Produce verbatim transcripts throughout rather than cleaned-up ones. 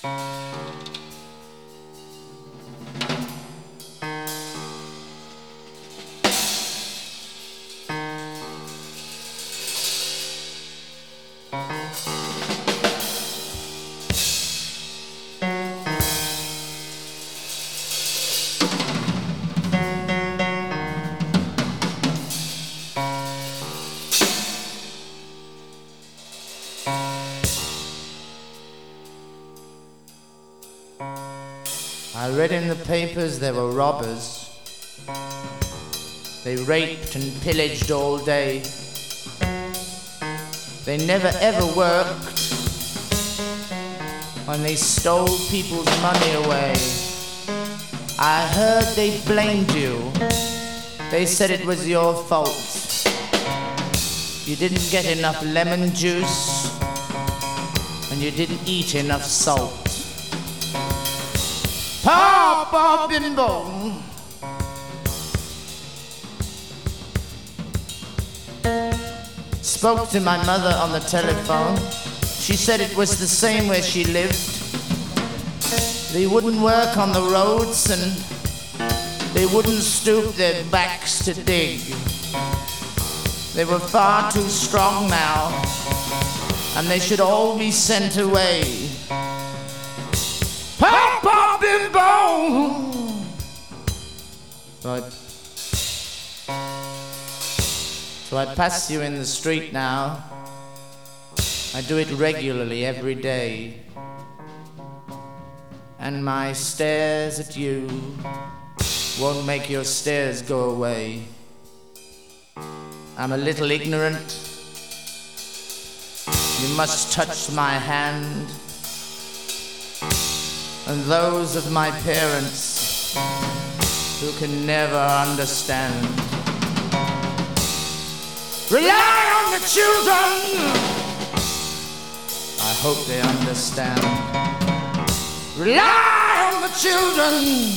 I read in the papers there were robbers. They raped and pillaged all day. They never ever worked, and they stole people's money away. I heard they blamed you. They said it was your fault. You didn't get enough lemon juice, and you didn't eat enough salt. Papa Bimbo. Spoke to my mother on the telephone. She said it was the same where she lived. They wouldn't work on the roads and they wouldn't stoop their backs to dig. They were far too strong now, and they should all be sent away. Papa Bimbo! So I, so I pass you in the street now. I do it regularly every day. And my stares at you won't make your stares go away. I'm a little ignorant. You must touch my hand and those of my parents who can never understand. Rely on the children. I hope they understand. Rely on the children.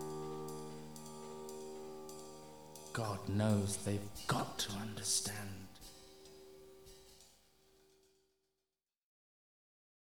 God knows they've got to understand.